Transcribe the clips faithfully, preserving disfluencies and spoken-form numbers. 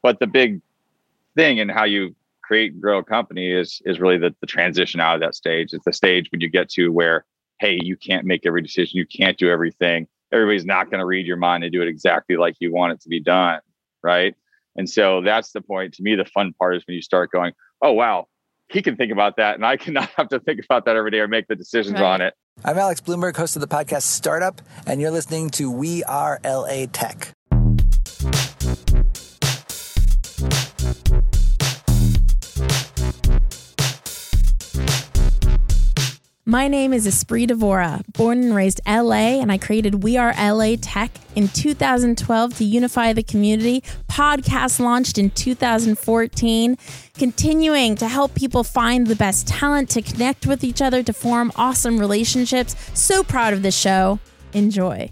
But the big thing in how you create and grow a company is is really the, the transition out of that stage. It's the stage when you get to where, hey, you can't make every decision. You can't do everything. Everybody's not going to read your mind and do it exactly like you want it to be done. Right. And so that's the point. To me, the fun part is when you start going, oh, wow, he can think about that. And I cannot have to think about that every day or make the decisions right. on it. I'm Alex Bloomberg, host of the podcast Startup, and you're listening to We Are L A Tech. My name is Esprit Devora, born and raised L A, and I created We Are L A Tech in two thousand twelve to unify the community. Podcast launched in two thousand fourteen, continuing to help people find the best talent, to connect with each other, to form awesome relationships. So proud of this show. Enjoy.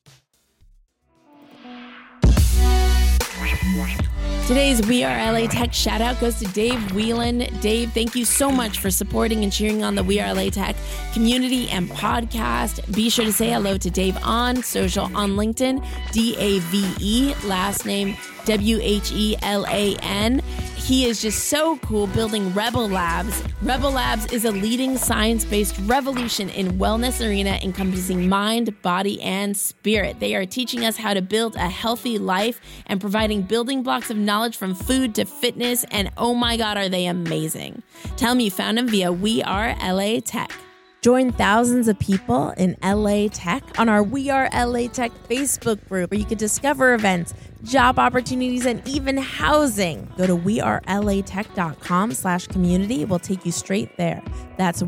Today's We Are L A Tech shout out goes to Dave Whelan. Dave, thank you so much for supporting and cheering on the We Are L A Tech community and podcast. Be sure to say hello to Dave on social on LinkedIn, D A V E, last name W H E L A N. He is just so cool building Rebel Labs. Rebel Labs is a leading science-based revolution in wellness arena encompassing mind, body, and spirit. They are teaching us how to build a healthy life and providing building blocks of knowledge from food to fitness. And oh my God, are they amazing. Tell me you found them via We Are L A Tech. Join thousands of people in L A Tech on our We Are L A Tech Facebook group, where you can discover events, job opportunities, and even housing. Go to wearelatech.com slash community. We'll take you straight there. That's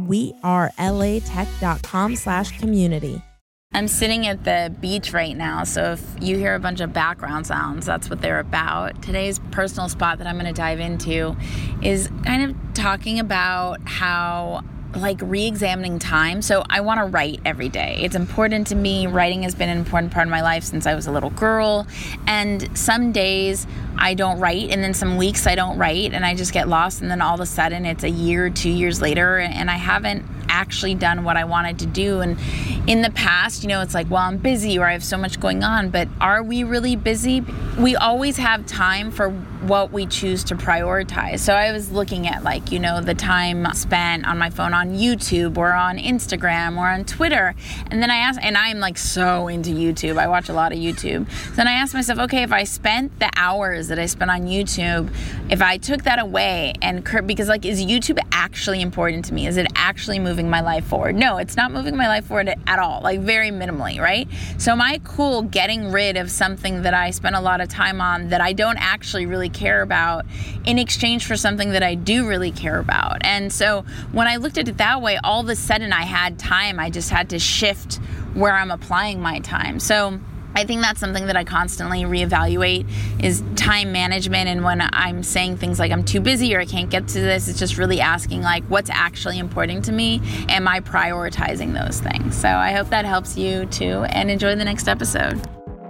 wearelatech.com slash community. I'm sitting at the beach right now, so if you hear a bunch of background sounds, that's what they're about. Today's personal spot that I'm going to dive into is kind of talking about how like re-examining time. So I want to write every day. It's important to me. Writing has been an important part of my life since I was a little girl. And some days I don't write, and then some weeks I don't write, and I just get lost. And then all of a sudden it's a year, two years later, and I haven't actually done what I wanted to do. And in the past, you know, it's like, well, I'm busy or I have so much going on, but are we really busy? We always have time for what we choose to prioritize. So I was looking at like, you know, the time spent on my phone on YouTube or on Instagram or on Twitter. And then I asked, and I'm like so into YouTube. I watch a lot of YouTube. So then I asked myself, okay, if I spent the hours that I spent on YouTube, if I took that away and, because like, is YouTube actually important to me? Is it actually moving my life forward? No, it's not moving my life forward at all, like very minimally, right? So am I cool getting rid of something that I spent a lot of time on that I don't actually really care about in exchange for something that I do really care about? And so when I looked at it that way, all of a sudden I had time. I just had to shift where I'm applying my time. So I think that's something that I constantly reevaluate is time management. And when I'm saying things like I'm too busy or I can't get to this, it's just really asking like, what's actually important to me? Am I prioritizing those things? So I hope that helps you too, and enjoy the next episode.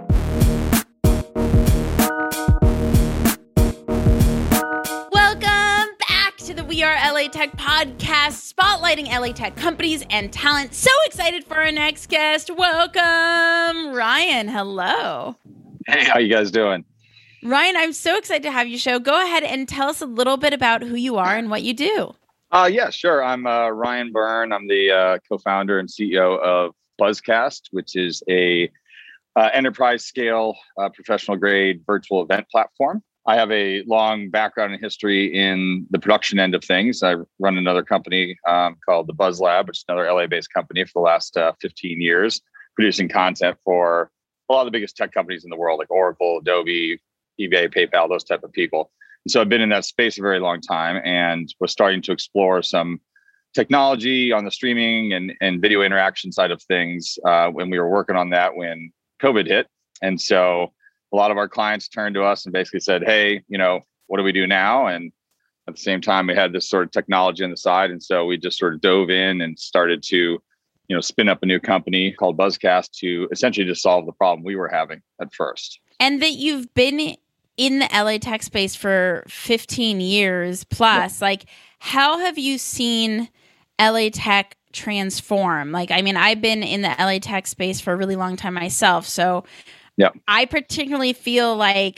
Welcome back to the We Are L A Tech podcast, spotlighting L A Tech companies and talent. So excited for our next guest. Welcome, Ryan. Hello. Hey, how you guys doing? Ryan, I'm so excited to have you show. Go ahead and tell us a little bit about who you are and what you do. Uh, yeah, sure. I'm uh, Ryan Byrne. I'm the uh, co-founder and C E O of Buzzcast, which is a uh, enterprise scale, uh, professional grade virtual event platform. I have a long background and history in the production end of things. I run another company um, called the Buzz Lab, which is another L A-based company for the last uh, fifteen years, producing content for a lot of the biggest tech companies in the world, like Oracle, Adobe, eBay, PayPal, those type of people. And so I've been in that space a very long time and was starting to explore some technology on the streaming and, and video interaction side of things uh, when we were working on that when COVID hit. And so a lot of our clients turned to us and basically said, hey, you know, what do we do now? And at the same time, we had this sort of technology on the side. And so we just sort of dove in and started to, you know, spin up a new company called Buzzcast to essentially just solve the problem we were having at first. And that you've been in the L A tech space for fifteen years plus, yeah. Like, how have you seen L A tech transform? Like, I mean, I've been in the L A tech space for a really long time myself. So yeah, I particularly feel like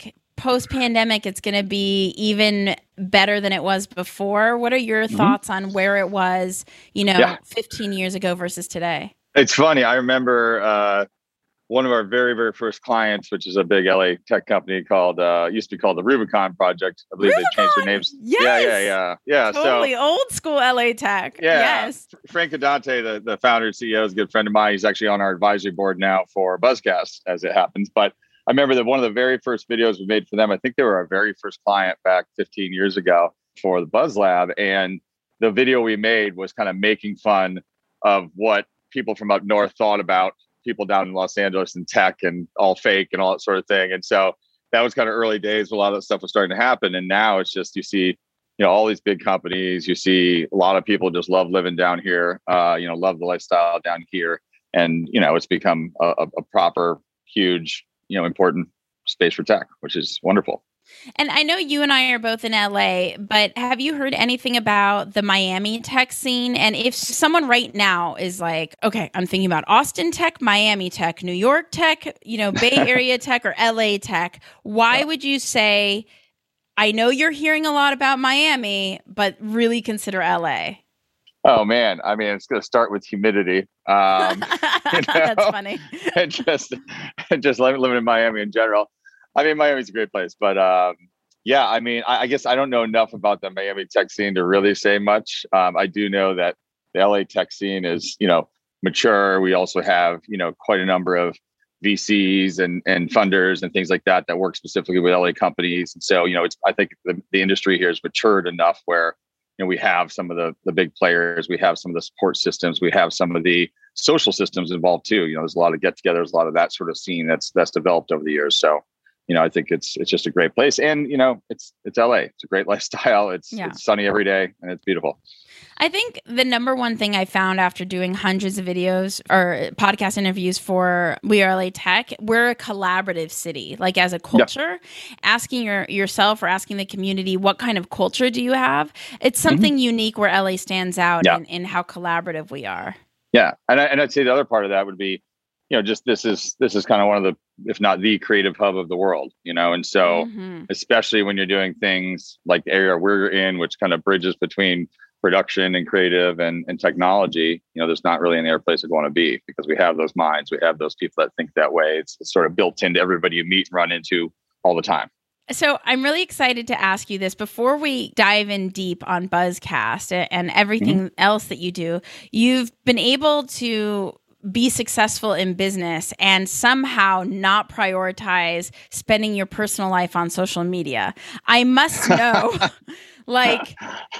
post-pandemic, it's going to be even better than it was before. What are your mm-hmm. thoughts on where it was, you know, yeah. fifteen years ago versus today? It's funny. I remember uh, one of our very, very first clients, which is a big L A tech company called, uh, used to be called the Rubicon Project. I believe Rubicon! They changed their names. Yes! Yeah, yeah, yeah. Yeah. Totally so, old school L A tech. Yeah. Yes. Frank Adante, the, the founder and C E O, is a good friend of mine. He's actually on our advisory board now for Buzzcast, as it happens. But I remember that one of the very first videos we made for them, I think they were our very first client back fifteen years ago for the Buzz Lab. And the video we made was kind of making fun of what people from up north thought about people down in Los Angeles and tech and all fake and all that sort of thing. And so that was kind of early days when a lot of that stuff was starting to happen. And now it's just, you see, you know, all these big companies, you see a lot of people just love living down here, uh, you know, love the lifestyle down here. And, you know, it's become a, a proper, huge, you know, important space for tech, which is wonderful. And I know you and I are both in L A, but have you heard anything about the Miami tech scene? And if someone right now is like, okay, I'm thinking about Austin tech, Miami tech, New York tech, you know, Bay Area tech or L A tech, why yeah. would you say, I know you're hearing a lot about Miami, but really consider L A? Oh man, I mean, it's going to start with humidity. Um, you know, That's funny. and just, and just living in Miami in general. I mean, Miami's a great place, but um, yeah, I mean, I, I guess I don't know enough about the Miami tech scene to really say much. Um, I do know that the L A tech scene is, you know, mature. We also have, you know, quite a number of V Cs and and funders and things like that that work specifically with L A companies. And so, you know, it's I think the, the industry here has matured enough where, you know, we have some of the the big players, we have some of the support systems, we have some of the social systems involved too. You know, there's a lot of get-togethers, a lot of that sort of scene that's that's developed over the years. So, you know, I think it's it's just a great place, and you know, it's it's L A. It's a great lifestyle. It's yeah. it's sunny every day, and it's beautiful. I think the number one thing I found after doing hundreds of videos or podcast interviews for We Are L A Tech, we're a collaborative city. Like as a culture, yeah. asking your yourself or asking the community, what kind of culture do you have? It's something mm-hmm. unique where L A stands out yeah. in, in how collaborative we are. Yeah, and I, and I'd say the other part of that would be, you know, just this is this is kind of one of the, if not the creative hub of the world, you know, and so mm-hmm. especially when you're doing things like the area we're in, which kind of bridges between production and creative and, and technology, you know, there's not really any other place I'd want to be because we have those minds, we have those people that think that way. It's, it's sort of built into everybody you meet and run into all the time. So I'm really excited to ask you this before we dive in deep on Buzzcast and everything mm-hmm. else that you do. You've been able to be successful in business and somehow not prioritize spending your personal life on social media. I must know, like,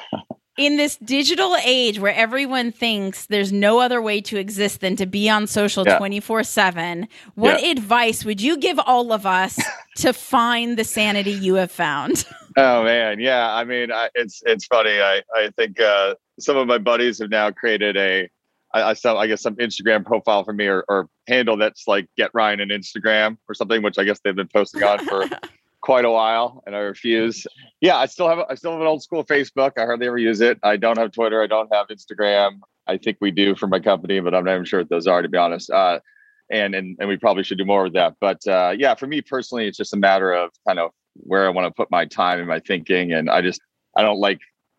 in this digital age where everyone thinks there's no other way to exist than to be on social yeah. twenty-four seven, what yeah. advice would you give all of us to find the sanity you have found? Oh man, yeah. I mean, I, it's it's funny. I I think uh, some of my buddies have now created a I, I, some, I guess some Instagram profile for me or, or handle that's like Get Ryan on Instagram or something, which I guess they've been posting on for quite a while, and I refuse. Yeah, I still have I still have an old school Facebook. I hardly ever use it. I don't have Twitter. I don't have Instagram. I think we do for my company, but I'm not even sure what those are, to be honest. Uh, and and and we probably should do more with that. But uh, yeah, for me personally, it's just a matter of kind of where I want to put my time and my thinking, and I just I don't like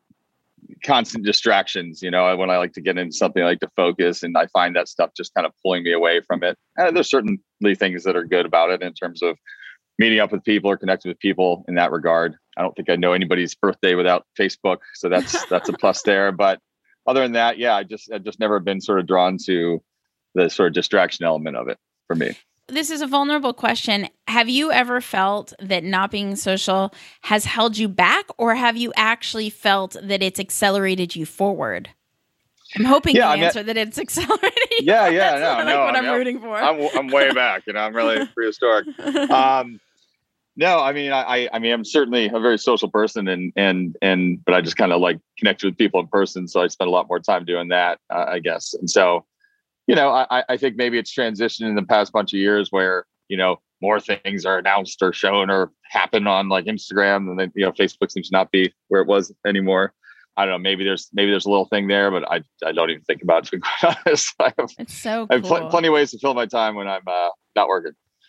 constant distractions. You know, when I like to get into something, I like to focus, and I find that stuff just kind of pulling me away from it. And there's certainly things that are good about it in terms of meeting up with people or connecting with people in that regard. I don't think I know anybody's birthday without Facebook, so that's that's a plus there. But other than that, yeah, I just I've just never been sort of drawn to the sort of distraction element of it for me. This is a vulnerable question. Have you ever felt that not being social has held you back, or have you actually felt that it's accelerated you forward? I'm hoping yeah, you I mean, answer that it's accelerated. Yeah, yeah, That's no, like no. what I I'm mean, rooting for. I'm, I'm way back, and I'm really prehistoric. Um, no, I mean, I, I mean, I'm certainly a very social person, and and and, but I just kind of like connect with people in person, so I spend a lot more time doing that, uh, I guess. And so, you know, I, I think maybe it's transitioned in the past bunch of years where, you know, more things are announced or shown or happen on like Instagram, and then, you know, Facebook seems to not be where it was anymore. I don't know. Maybe there's maybe there's a little thing there, but I I don't even think about it, to be quite honest. I have, it's so cool. I have pl- plenty of ways to fill my time when I'm uh, not working.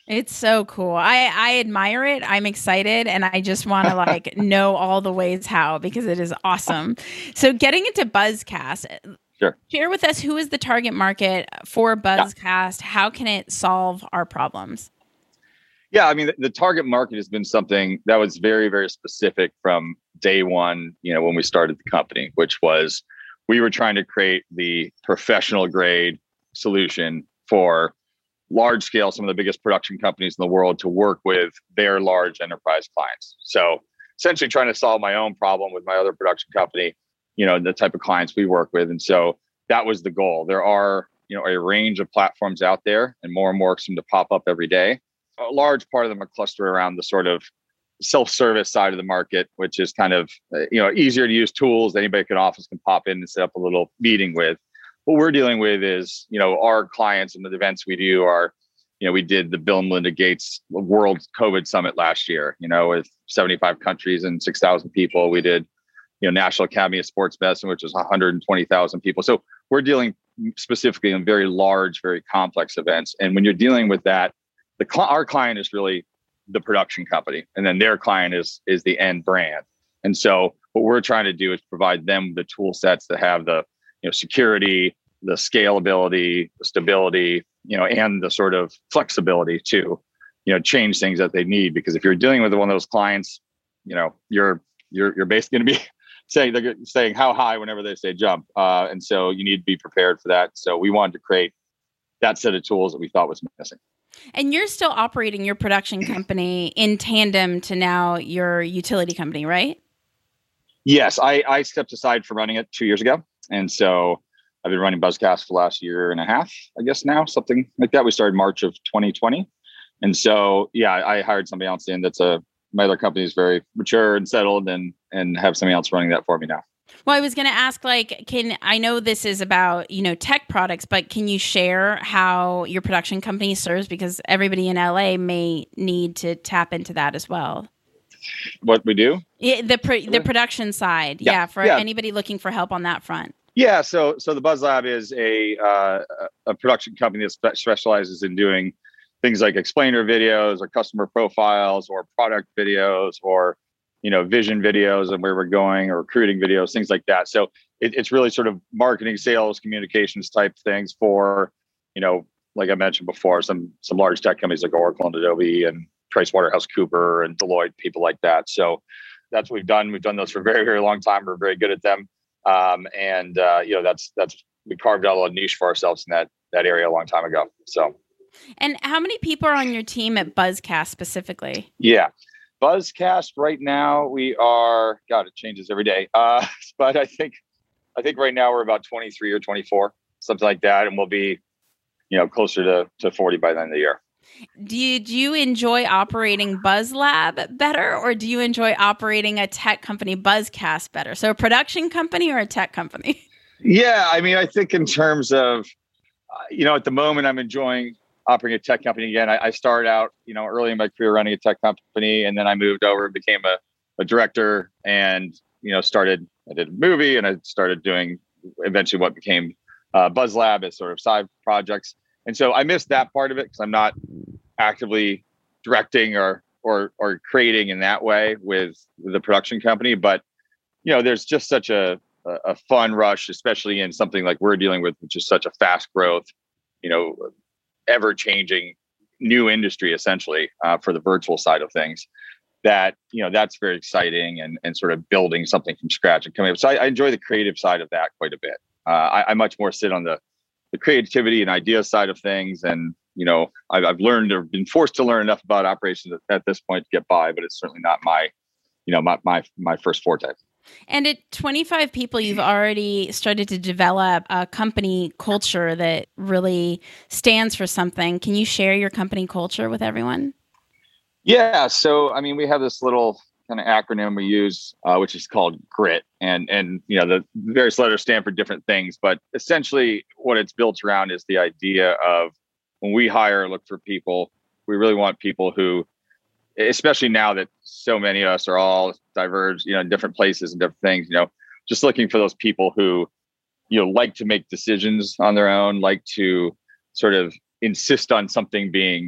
It's so cool. I, I admire it. I'm excited. And I just want to like know all the ways how, because it is awesome. So getting into Buzzcast, Sure. share with us, who is the target market for Buzzcast? Yeah. How can it solve our problems? Yeah, I mean, the, the target market has been something that was very, very specific from day one, you know, when we started the company, which was we were trying to create the professional grade solution for large scale, some of the biggest production companies in the world to work with their large enterprise clients. So essentially trying to solve my own problem with my other production company, you know, the type of clients we work with. And so that was the goal. There are, you know, a range of platforms out there, and more and more seem to pop up every day. A large part of them are clustered around the sort of self-service side of the market, which is kind of, you know, easier to use tools. Anybody in office can pop in and set up a little meeting with. What we're dealing with is, you know, our clients and the events we do are, you know, we did the Bill and Melinda Gates World COVID Summit last year, you know, with seventy-five countries and six thousand people. We did, you know, National Academy of Sports Medicine, which was one hundred twenty thousand people. So we're dealing specifically in very large, very complex events. And when you're dealing with that, the cl- our client is really the production company, and then their client is is the end brand. And so what we're trying to do is provide them the tool sets that have the, you know, security, the scalability, the stability, you know, and the sort of flexibility to, you know, change things that they need. Because if you're dealing with one of those clients, you know, you're you're you're basically going to be saying they're saying how high whenever they say jump, uh, and so you need to be prepared for that. So we wanted to create that set of tools that we thought was missing. And you're still operating your production company in tandem to now your utility company, right? Yes, I, I stepped aside from running it two years ago. And so I've been running Buzzcast for the last year and a half, I guess now, something like that. We started March of twenty twenty. And so, yeah, I hired somebody else in that's a, my other company is very mature and settled, and, and have somebody else running that for me now. Well, I was going to ask, like, can, I know this is about, you know, tech products, but can you share how your production company serves? Because everybody in L A may need to tap into that as well. What we do? Yeah, the pro- the production side. Yeah, yeah for yeah. anybody looking for help on that front. Yeah, so so the Buzz Lab is a uh, a production company that spe- specializes in doing things like explainer videos or customer profiles or product videos or, you know, vision videos and where we're going, or recruiting videos, things like that. So it, it's really sort of marketing, sales, communications type things for, you know, like I mentioned before, some some large tech companies like Oracle and Adobe and PricewaterhouseCoopers and Deloitte, people like that. So that's what we've done. We've done those for a very, very long time. We're very good at them. Um, and, uh, you know, that's, that's, we carved out a niche for ourselves in that, that area a long time ago. So. And how many people are on your team at Buzzcast specifically? Yeah. Buzzcast right now, we are, God, it changes every day. Uh, but I think, I think right now we're about twenty-three or twenty-four, something like that. And we'll be, you know, closer to, to forty by the end of the year. Do you, do you enjoy operating Buzz Lab better, or do you enjoy operating a tech company, Buzzcast, better? So a production company or a tech company? Yeah, I mean, I think in terms of, uh, you know, at the moment I'm enjoying operating a tech company again. I, I started out, you know, early in my career running a tech company, and then I moved over and became a, a director, and, you know, started, I did a movie, and I started doing eventually what became uh, Buzz Lab as sort of side projects. And so I missed that part of it because I'm not actively directing or or or creating in that way with, with the production company. But, you know, there's just such a, a fun rush, especially in something like we're dealing with, which is such a fast growth, you know, ever changing new industry, essentially, uh, for the virtual side of things, that, you know, that's very exciting, and, and sort of building something from scratch and coming up. So I, I enjoy the creative side of that quite a bit. Uh, I, I much more sit on the the creativity and idea side of things. And, you know, I've, I've learned or been forced to learn enough about operations at, at this point to get by, but it's certainly not my, you know, my, my, my first forte. And at twenty-five people, you've already started to develop a company culture that really stands for something. Can you share your company culture with everyone? Yeah. So, I mean, we have this little kind of acronym we use, uh, which is called GRIT. And, and, you know, the various letters stand for different things, but essentially what it's built around is the idea of, when we hire, look for people, we really want people who, especially now that so many of us are all diverged, you know, in different places and different things, you know, just looking for those people who, you know, like to make decisions on their own, like to sort of insist on something being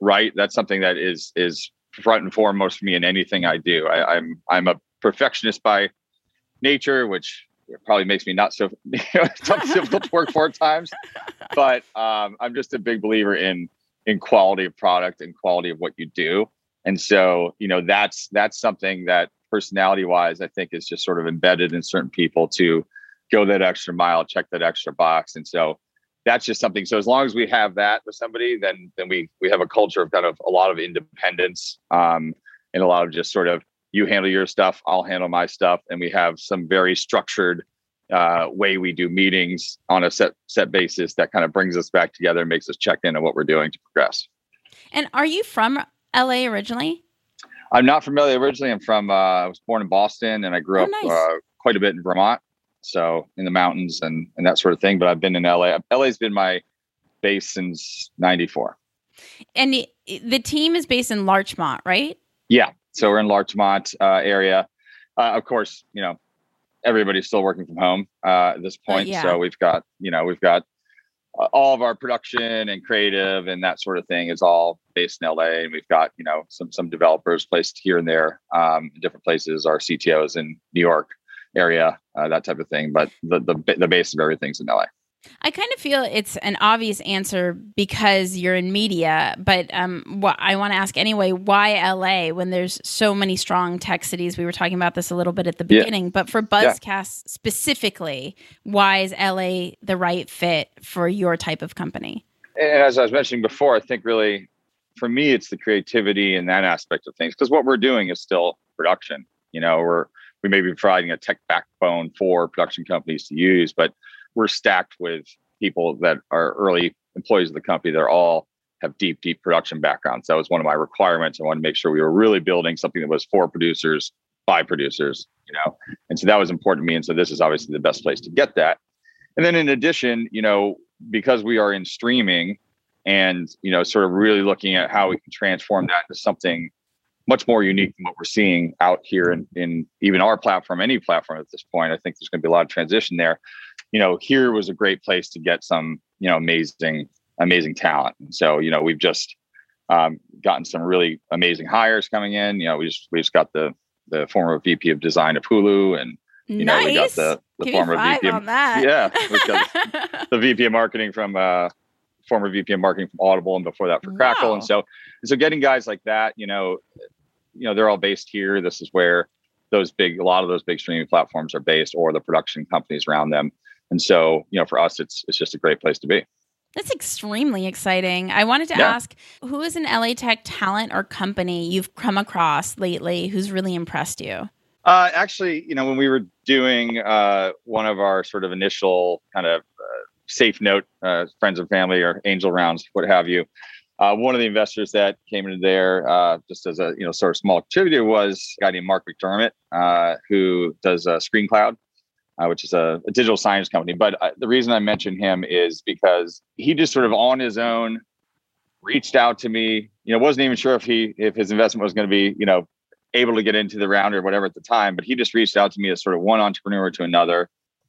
right. That's something that is is front and foremost for me in anything I do. I, I'm I'm a perfectionist by nature, which probably makes me not so you know, difficult to work for at times. But um, I'm just a big believer in in quality of product and quality of what you do. And so, you know, that's that's something that personality wise, I think is just sort of embedded in certain people to go that extra mile, check that extra box. And so that's just something. So as long as we have that with somebody, then then we we have a culture of kind of a lot of independence um, and a lot of just sort of you handle your stuff, I'll handle my stuff. And we have some very structured uh, way we do meetings on a set set basis that kind of brings us back together and makes us check in on what we're doing to progress. And are you from L A originally? I'm not from L A originally. I'm from, uh, I was born in Boston and I grew Oh, up nice. uh, quite a bit in Vermont. So in the mountains and, and that sort of thing. But I've been in L A. L A's been my base since ninety-four. And the, the team is based in Larchmont, right? Yeah. So we're in Larchmont uh, area. Uh, of course, you know, everybody's still working from home uh, at this point. Uh, yeah. So we've got, you know, we've got uh, all of our production and creative and that sort of thing is all based in L A. And we've got, you know, some some developers placed here and there um, in different places. Our C T Os in New York area, uh, that type of thing. But the, the the base of everything's in L A. I kind of feel it's an obvious answer because you're in media, but um, what I want to ask anyway, why L A when there's so many strong tech cities? We were talking about this a little bit at the beginning, yeah. But for Buzzcast yeah. specifically, why is L A the right fit for your type of company? And as I was mentioning before, I think really for me, it's the creativity and that aspect of things, because what we're doing is still production. You know, we're we may be providing a tech backbone for production companies to use, but we're stacked with people that are early employees of the company that are all have deep, deep production backgrounds. That was one of my requirements. I wanted to make sure we were really building something that was for producers, by producers, you know, and so that was important to me. And so this is obviously the best place to get that. And then in addition, you know, because we are in streaming and, you know, sort of really looking at how we can transform that into something much more unique than what we're seeing out here in, in even our platform, any platform at this point. I think there's going to be a lot of transition there. You know, here was a great place to get some, you know, amazing, amazing talent. And so, you know, we've just um, gotten some really amazing hires coming in. You know, we just we just got the the former V P of design of Hulu, and you nice. know, we got the the Give former five V P of, on that. yeah, we got the V P of marketing from uh, former V P of marketing from Audible, and before that for Crackle. Wow. And so, and so getting guys like that, you know, you know, they're all based here. This is where those big, a lot of those big streaming platforms are based, or the production companies around them. And so, you know, for us, it's it's just a great place to be. That's extremely exciting. I wanted to yeah. ask, who is an L A Tech talent or company you've come across lately who's really impressed you? Uh, actually, you know, when we were doing uh, one of our sort of initial kind of uh, safe note, uh, friends and family or angel rounds, what have you, uh, one of the investors that came into there uh, just as a, you know, sort of small contributor was a guy named Mark McDermott, uh, who does uh, ScreenCloud. Uh, which is a, a digital science company. But uh, the reason I mention him is because he just sort of on his own reached out to me. You know, wasn't even sure if he if his investment was going to be, you know, able to get into the round or whatever at the time. But he just reached out to me as sort of one entrepreneur to another,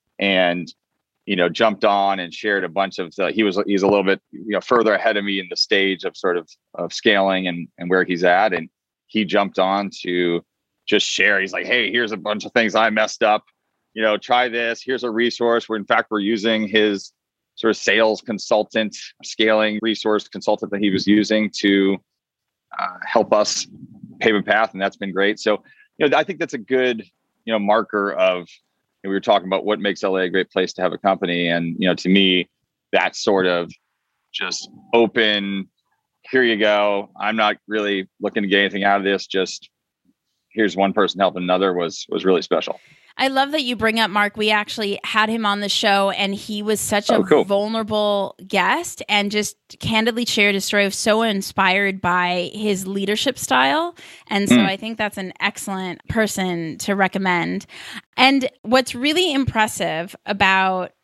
and you know, jumped on and shared a bunch of. The, he was he's a little bit you know further ahead of me in the stage of sort of of scaling and and where he's at, and he jumped on to just share. He's like, hey, here's a bunch of things I messed up. You know, try this. Here's a resource where, in fact, we're using his sort of sales consultant, scaling resource consultant that he was using to uh, help us pave a path. And that's been great. So, you know, I think that's a good, you know, marker of, you know, we were talking about what makes L A a great place to have a company. And, you know, to me, that's sort of just open, here you go. I'm not really looking to get anything out of this. Just here's one person helping another was was really special. I love that you bring up Mark. We actually had him on the show, and he was such oh, a cool. vulnerable guest and just candidly shared his story. I was so inspired by his leadership style. And so mm. I think that's an excellent person to recommend. And what's really impressive about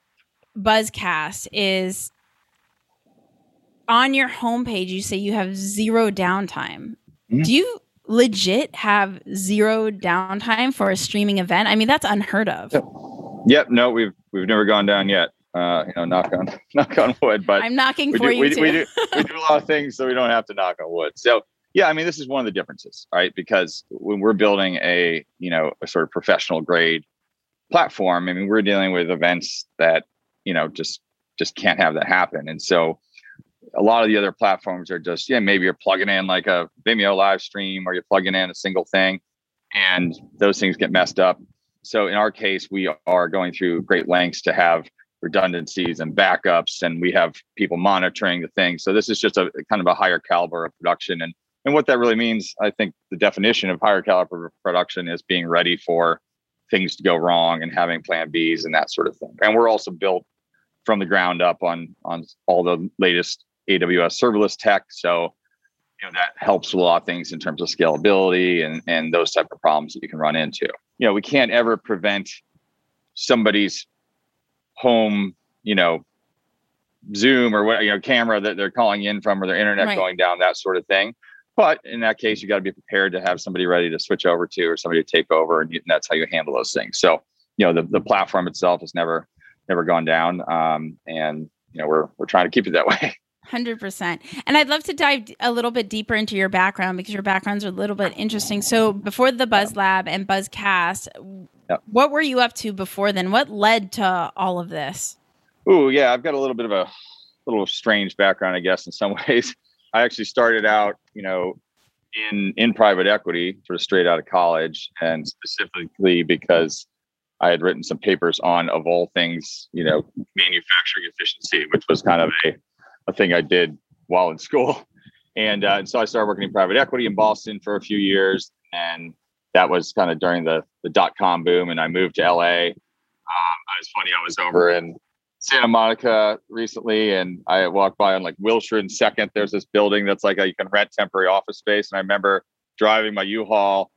Buzzcast is on your homepage, you say you have zero downtime. Mm. Do you legit have zero downtime for a streaming event? I mean, that's unheard of. Yep. yep no, we've we've never gone down yet. Uh, you know, knock on knock on wood. But I'm knocking we for do, you we, too. we do we do a lot of things, so we don't have to knock on wood. So yeah, I mean, this is one of the differences, right? Because when we're building a you know a sort of professional grade platform, I mean, we're dealing with events that you know just just can't have that happen, and so a lot of the other platforms are just yeah maybe you're plugging in like a Vimeo live stream or you're plugging in a single thing, and those things get messed up. So in our case, we are going through great lengths to have redundancies and backups, and we have people monitoring the thing. So this is just a kind of a higher caliber of production. And, and what that really means, I think the definition of higher caliber of production is being ready for things to go wrong and having plan Bs and that sort of thing. And we're also built from the ground up on, on all the latest A W S serverless tech. So you know, that helps with a lot of things in terms of scalability and, and those type of problems that you can run into. You know, we can't ever prevent somebody's home, you know, Zoom or what, you know, camera that they're calling in from or their internet Right. going down, that sort of thing. But in that case, you got to be prepared to have somebody ready to switch over to or somebody to take over. And, you, and that's how you handle those things. So, you know, the, the platform itself has never, never gone down. Um, and, you know, we're, we're trying to keep it that way. one hundred percent. And I'd love to dive a little bit deeper into your background because your backgrounds are a little bit interesting. So before the Buzz Lab and Buzzcast, Yep. what were you up to before then? What led to all of this? Ooh, yeah, I've got a little bit of a little strange background, I guess, in some ways. I actually started out, you know, in in private equity, sort of straight out of college, and specifically because I had written some papers on, of all things, you know, manufacturing efficiency, which was kind of a, a thing I did while in school. And, uh, and so I started working in private equity in Boston for a few years, and that was kind of during the, the dot-com boom, and I moved to L A. Um, it was funny, I was over in Santa Monica recently, and I walked by on like Wilshire and Second. There's this building that's like a, you can rent temporary office space. And I remember driving my U-Haul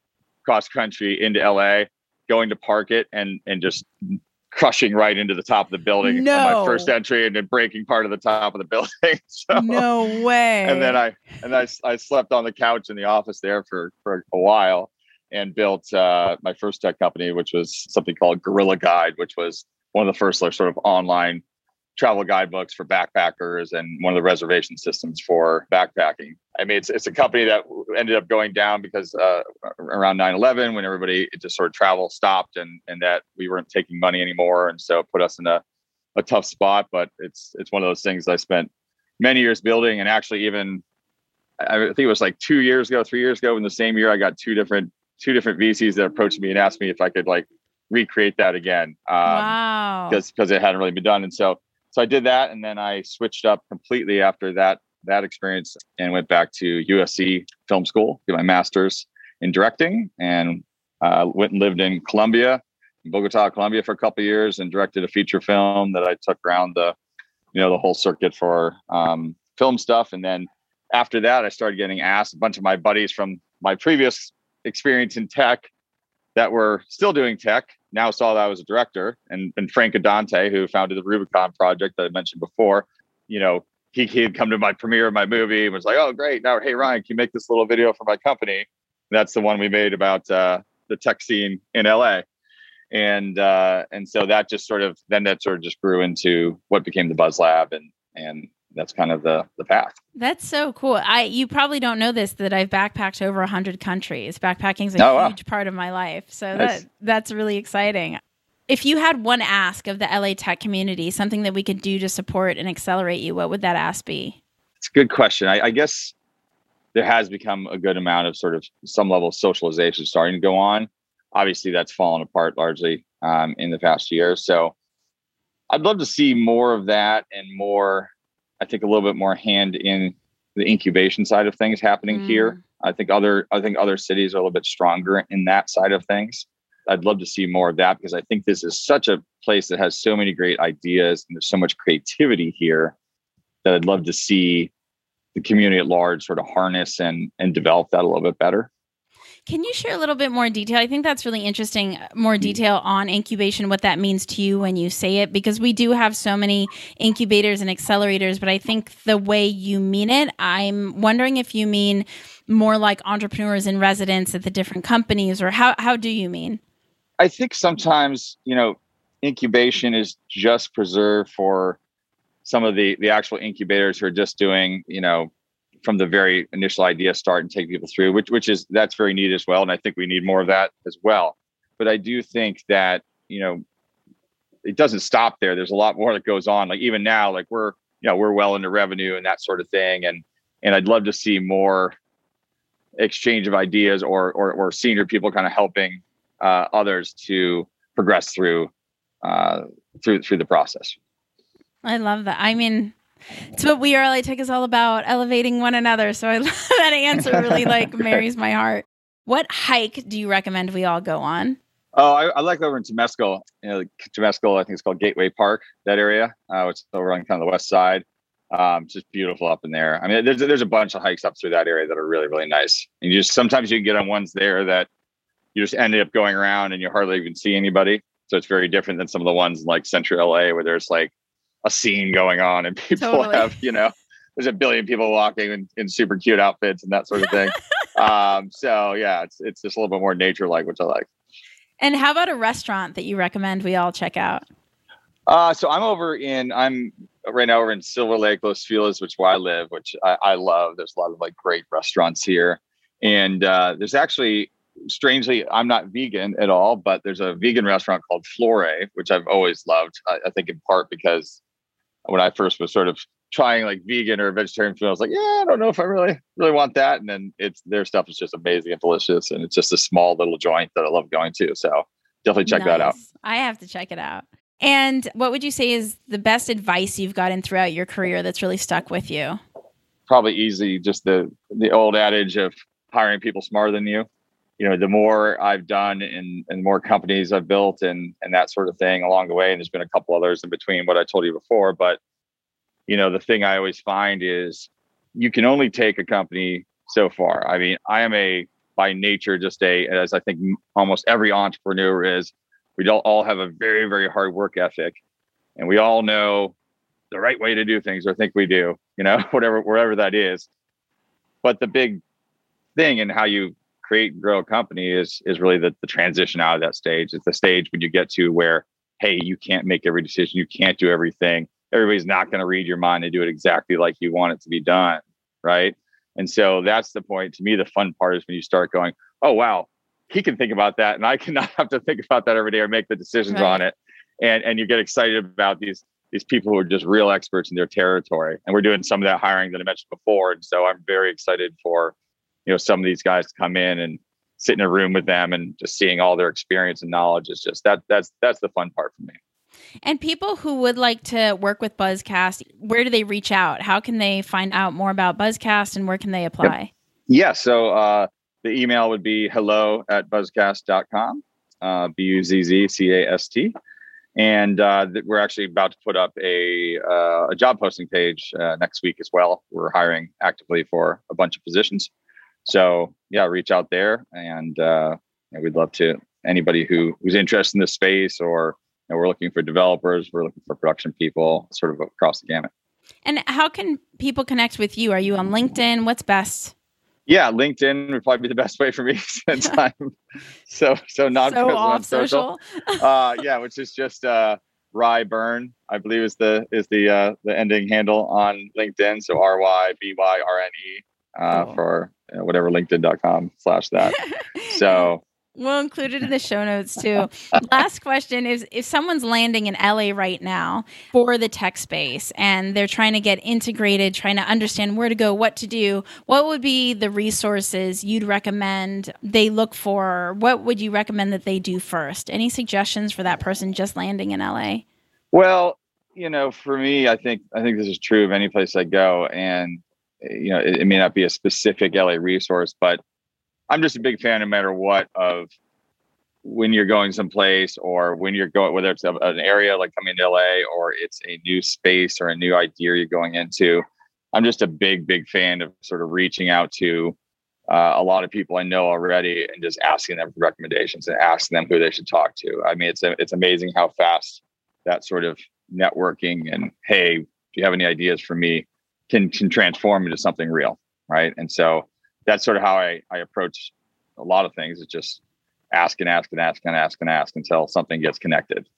cross country into L A, going to park it and and just crushing right into the top of the building No. on my first entry and then breaking part of the top of the building. So, No way. and then I and I, I slept on the couch in the office there for, for a while and built uh, my first tech company, which was something called Gorilla Guide, which was one of the first like, sort of online travel guidebooks for backpackers and one of the reservation systems for backpacking. I mean, it's it's a company that ended up going down because uh, around nine eleven, when everybody, it just sort of travel stopped and and that we weren't taking money anymore. And so it put us in a, a tough spot. But it's it's one of those things I spent many years building. And actually even, I think it was like two years ago, three years ago, in the same year, I got two different two different V Cs that approached me and asked me if I could like recreate that again. Um, wow. Because because it hadn't really been done. And so so I did that, and then I switched up completely after that that experience and went back to U S C Film School, get my master's in directing, and uh, went and lived in Colombia, in Bogota, Colombia, for a couple of years, and directed a feature film that I took around the, you know, the whole circuit for um, film stuff. And then after that, I started getting asked. A bunch of my buddies from my previous experience in tech that were still doing tech now saw that I was a director, and, and Frank Adante, who founded the Rubicon Project that I mentioned before, you know, he he had come to my premiere of my movie and was like, "Oh, great! Now, hey Ryan, can you make this little video for my company?" And that's the one we made about uh, the tech scene in L A, and uh, and so that just sort of then that sort of just grew into what became the Buzz Lab, and and that's kind of the the path. That's so cool. I you probably don't know this, that I've backpacked over a hundred countries. Backpacking is a Oh, wow. huge part of my life. So Nice. that that's really exciting. If you had one ask of the L A tech community, something that we could do to support and accelerate you, what would that ask be? It's a good question. I, I guess there has become a good amount of sort of some level of socialization starting to go on. Obviously, that's fallen apart largely um, in the past year. So I'd love to see more of that and more, I think a little bit more hand in the incubation side of things happening Mm. here. I think other I think other cities are a little bit stronger in that side of things. I'd love to see more of that because I think this is such a place that has so many great ideas and there's so much creativity here that I'd love to see the community at large sort of harness and and develop that a little bit better. Can you share a little bit more detail? I think that's really interesting, more detail on incubation, what that means to you when you say it, because we do have so many incubators and accelerators, but I think the way you mean it, I'm wondering if you mean more like entrepreneurs in residence at the different companies, or how, how do you mean? I think sometimes, you know, incubation is just preserved for some of the the actual incubators who are just doing, you know, from the very initial idea start and take people through, which which is that's very neat as well. And I think we need more of that as well. But I do think that, you know, it doesn't stop there. There's a lot more that goes on. Like even now, like we're, you know, we're well into revenue and that sort of thing. And and I'd love to see more exchange of ideas or or, or senior people kind of helping uh, others to progress through uh, through through the process. I love that. I mean, it's what We Are L A Tech is all about, elevating one another. So I love that answer. Really like marries my heart. What hike do you recommend we all go on? Oh, I, I like over in Temescal. You know, Temescal, I think it's called Gateway Park, that area, uh, which is over on kind of the west side. Um, just beautiful up in there. I mean, there's there's a bunch of hikes up through that area that are really, really nice. And you just sometimes you can get on ones there that you just end up going around and you hardly even see anybody. So it's very different than some of the ones like Central L A where there's like a scene going on and people totally. have, you know, there's a billion people walking in, in super cute outfits and that sort of thing. um, so yeah, it's it's just a little bit more nature-like, which I like. And how about a restaurant that you recommend we all check out? Uh, so I'm over in, I'm right now over in Silver Lake, Los Feliz, which is where I live, which I, I love. There's a lot of like great restaurants here. And uh, there's actually, strangely, I'm not vegan at all, but there's a vegan restaurant called Flore, which I've always loved. I, I think in part because when I first was sort of trying like vegan or vegetarian food, I was like, yeah, I don't know if I really, really want that. And then it's, their stuff is just amazing and delicious. And it's just a small little joint that I love going to. So definitely check nice. that out. I have to check it out. And what would you say is the best advice you've gotten throughout your career that's really stuck with you? Probably easy. Just the, the old adage of hiring people smarter than you. You know, the more I've done and and more companies I've built and and that sort of thing along the way, and there's been a couple others in between what I told you before. But, you know, the thing I always find is you can only take a company so far. I mean, I am a, by nature, just a, as I think almost every entrepreneur is, we don't all have a very, very hard work ethic. And we all know the right way to do things, or think we do, you know, whatever, wherever that is. But the big thing in how you create and grow a company is is really the, the transition out of that stage. It's the stage when you get to where, hey, you can't make every decision. You can't do everything. Everybody's not going to read your mind and do it exactly like you want it to be done. Right. And so that's the point. To me, the fun part is when you start going, oh, wow, he can think about that. And I cannot have to think about that every day or make the decisions right. on it. And and you get excited about these these people who are just real experts in their territory. And we're doing some of that hiring that I mentioned before. And so I'm very excited for, you know, some of these guys to come in and sit in a room with them and just seeing all their experience and knowledge is just that that's that's the fun part for me. And people who would like to work with Buzzcast, where do they reach out? How can they find out more about Buzzcast and where can they apply? Yep. Yeah. So uh, the email would be hello at buzzcast dot com, uh, B U Z Z C A S T. And uh, th- we're actually about to put up a uh, a job posting page uh, next week as well. We're hiring actively for a bunch of positions. So yeah, reach out there, and uh, you know, we'd love to anybody who who's interested in this space, or you know, we're looking for developers, we're looking for production people, sort of across the gamut. And how can people connect with you? Are you on LinkedIn? What's best? Yeah, LinkedIn would probably be the best way for me since I'm so so not so off social. uh, yeah, which is just uh, Rye Byrne, I believe is the is the uh, the ending handle on LinkedIn. So R Y B Y R N E uh, cool. for you know, whatever LinkedIn dot com slash that. So we'll include it in the show notes too. Last question is, if someone's landing in L A right now for the tech space and they're trying to get integrated, trying to understand where to go, what to do, what would be the resources you'd recommend they look for? What would you recommend that they do first? Any suggestions for that person just landing in L A? Well, you know, for me, I think I think this is true of any place I go. And, you know, it, it may not be a specific L A resource, but I'm just a big fan, no matter what, of when you're going someplace or when you're going, whether it's an area like coming to L A or it's a new space or a new idea you're going into. I'm just a big, big fan of sort of reaching out to uh, a lot of people I know already and just asking them for recommendations and asking them who they should talk to. I mean, it's a, it's amazing how fast that sort of networking and, hey, do you have any ideas for me, can can transform into something real, right? And so that's sort of how I, I approach a lot of things. It's just ask and ask and ask and ask and ask until something gets connected.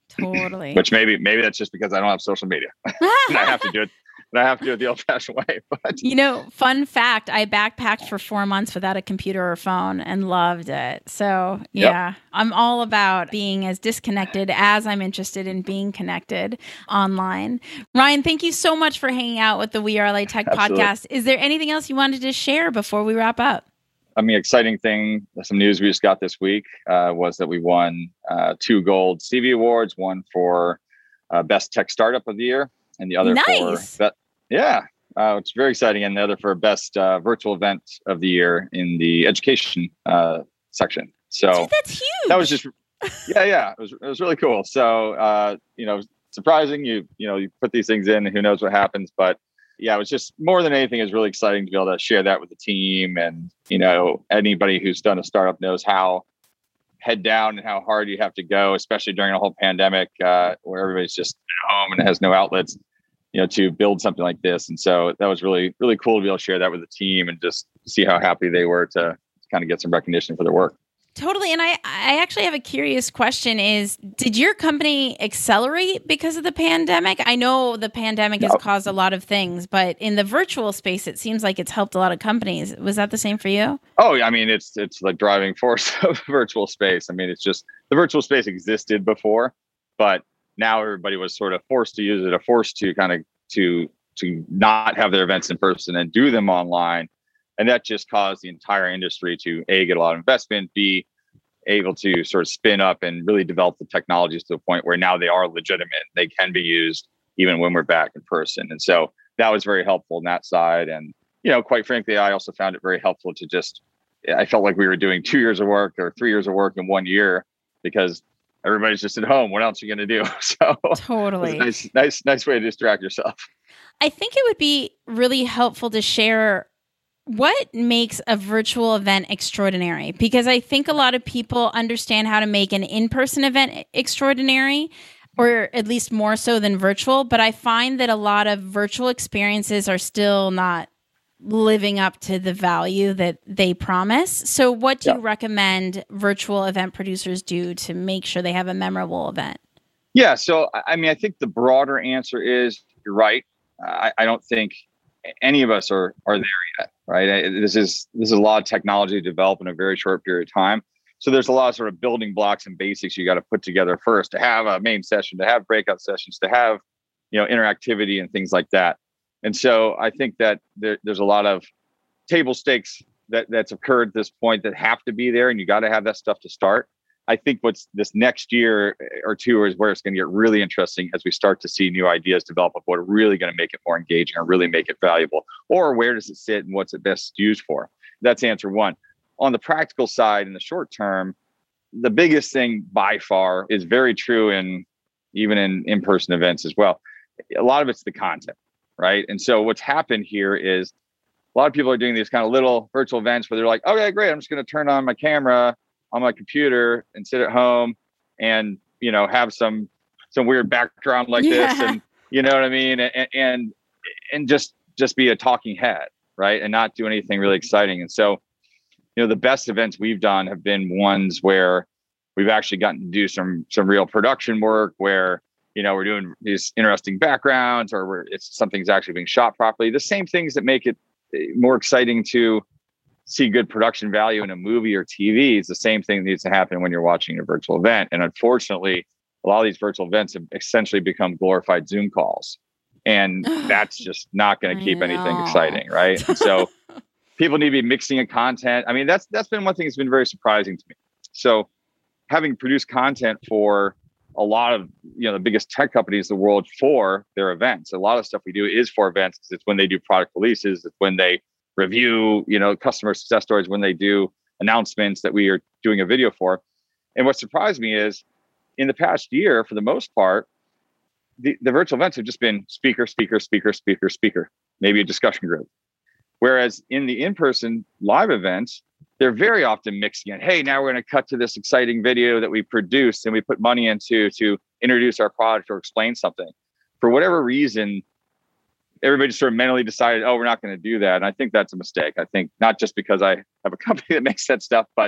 Totally. Which maybe maybe that's just because I don't have social media. And I have to do it. And I have to do it the old-fashioned way. But you know, fun fact, I backpacked for four months without a computer or phone and loved it. So yeah, yep. I'm all about being as disconnected as I'm interested in being connected online. Ryan, thank you so much for hanging out with the We Are L A Tech Absolutely. podcast. Is there anything else you wanted to share before we wrap up? I mean, exciting thing, some news we just got this week uh, was that we won uh, two gold Stevie Awards, one for uh, Best Tech Startup of the Year, and the other nice. for, be- yeah, uh, it's very exciting, and the other for Best uh, Virtual Event of the Year in the education uh, section. So Dude, that's huge. That was just, yeah, yeah, it was it was really cool. So uh, you know, surprising. You you know, you put these things in, and who knows what happens, but. Yeah, it was just more than anything, it was really exciting to be able to share that with the team. And, you know, anybody who's done a startup knows how head down and how hard you have to go, especially during a whole pandemic uh, where everybody's just at home and has no outlets, you know, to build something like this. And so that was really, really cool to be able to share that with the team and just see how happy they were to kind of get some recognition for their work. Totally. And I, I actually have a curious question is, did your company accelerate because of the pandemic? I know the pandemic has no. caused a lot of things, but in the virtual space, it seems like it's helped a lot of companies. Was that the same for you? Oh, I mean, it's it's the driving force of virtual space. I mean, it's just the virtual space existed before, but now everybody was sort of forced to use it, or forced to kind of to to not have their events in person and do them online. And that just caused the entire industry to A, get a lot of investment, B, able to sort of spin up and really develop the technologies to the point where now they are legitimate. They can be used even when we're back in person. And so that was very helpful on that side. And, you know, quite frankly, I also found it very helpful to just, I felt like we were doing two years of work or three years of work in one year because everybody's just at home. What else are you going to do? So totally. It was a nice, nice, nice way to distract yourself. I think it would be really helpful to share what makes a virtual event extraordinary? Because I think a lot of people understand how to make an in-person event extraordinary, or at least more so than virtual. But I find that a lot of virtual experiences are still not living up to the value that they promise. So what do yeah. you recommend virtual event producers do to make sure they have a memorable event? Yeah. So, I mean, I think the broader answer is you're right. I, I don't think any of us are are there yet, right? This is this is a lot of technology to develop in a very short period of time. So there's a lot of sort of building blocks and basics you got to put together first to have a main session, to have breakout sessions, to have, you know, interactivity and things like that. And so I think that there, there's a lot of table stakes that that's occurred at this point that have to be there, and you got to have that stuff to start. I think what's this next year or two is where it's going to get really interesting as we start to see new ideas develop of what are really going to make it more engaging or really make it valuable, or where does it sit and what's it best used for? That's answer one. On the practical side, in the short term, the biggest thing by far is very true in even in in-person events as well. A lot of it's the content, right? And so what's happened here is a lot of people are doing these kind of little virtual events where they're like, okay, great, I'm just going to turn on my camera on my computer and sit at home and, you know, have some, some weird background like yeah. this. And you know what I mean? And, and, and just, just be a talking head, right? And not do anything really exciting. And so, you know, the best events we've done have been ones where we've actually gotten to do some, some real production work where, you know, we're doing these interesting backgrounds or where it's something's actually being shot properly. The same things that make it more exciting to see good production value in a movie or T V is the same thing that needs to happen when you're watching a virtual event. And unfortunately, a lot of these virtual events have essentially become glorified Zoom calls. And that's just not going to keep anything exciting, right? And so people need to be mixing in content. I mean, that's that's been one thing that's been very surprising to me. So having produced content for a lot of, you know, the biggest tech companies in the world for their events, a lot of stuff we do is for events. It's when they do product releases, it's when they review, you know, customer success stories, when they do announcements that we are doing a video for. And what surprised me is in the past year, for the most part, the, the virtual events have just been speaker, speaker, speaker, speaker, speaker, maybe a discussion group. Whereas in the in-person live events, they're very often mixing it. Hey, now we're going to cut to this exciting video that we produced and we put money into to introduce our product or explain something. For whatever reason, everybody just sort of mentally decided, oh, we're not going to do that. And I think that's a mistake. I think not just because I have a company that makes that stuff, but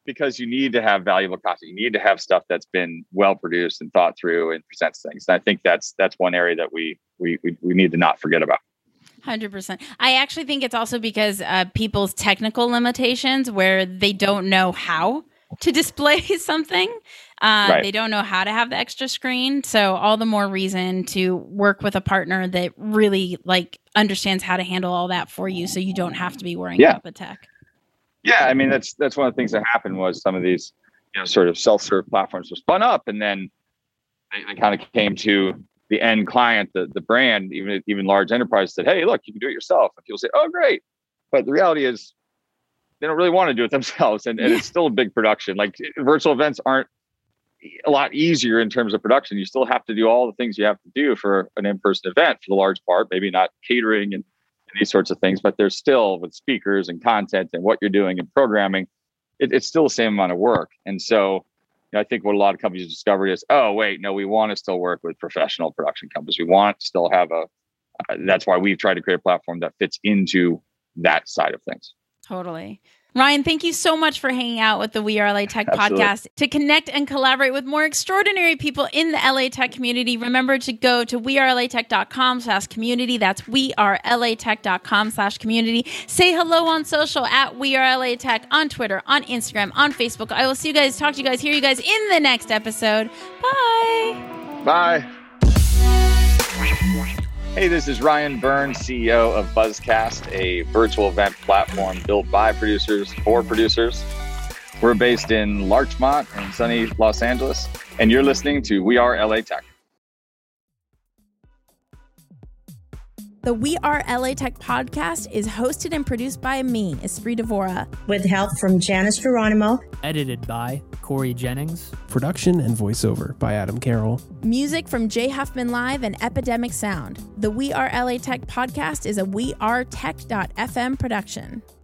because you need to have valuable content. You need to have stuff that's been well produced and thought through and presents things. And I think that's that's one area that we we we, we need to not forget about. one hundred percent. I actually think it's also because uh, people's technical limitations where they don't know how to display something. Uh, right. They don't know how to have the extra screen. So all the more reason to work with a partner that really like understands how to handle all that for you so you don't have to be worrying yeah. about the tech. Yeah, I mean, that's that's one of the things that happened was some of these, you know, sort of self-serve platforms were spun up, and then they, they kind of came to the end client, the, the brand, even even large enterprises said, hey, look, you can do it yourself. And people say, oh, great. But the reality is they don't really want to do it themselves. And, and it's still a big production. Like virtual events aren't a lot easier in terms of production. You still have to do all the things you have to do for an in-person event for the large part, maybe not catering and, and these sorts of things, but there's still with speakers and content and what you're doing and programming, it, it's still the same amount of work. And so I think what a lot of companies discovered is, oh, wait, no, we want to still work with professional production companies. We want to still have a, uh, that's why we've tried to create a platform that fits into that side of things. Totally. Ryan, thank you so much for hanging out with the We Are L A Tech Absolutely. podcast. To connect and collaborate with more extraordinary people in the L A Tech community, remember to go to wearelatech.com slash community. That's wearelatech.com slash community. Say hello on social at We Are L A Tech, on Twitter, on Instagram, on Facebook. I will see you guys, talk to you guys, hear you guys in the next episode. Bye. Bye. Hey, this is Ryan Byrne, C E O of Buzzcast, a virtual event platform built by producers for producers. We're based in Larchmont in sunny Los Angeles, and you're listening to We Are L A Tech. The We Are L A Tech podcast is hosted and produced by me, Esprit Devora. With help from Janice Geronimo. Edited by Corey Jennings. Production and voiceover by Adam Carroll. Music from Jay Huffman Live and Epidemic Sound. The We Are L A Tech podcast is a we are tech dot f m production.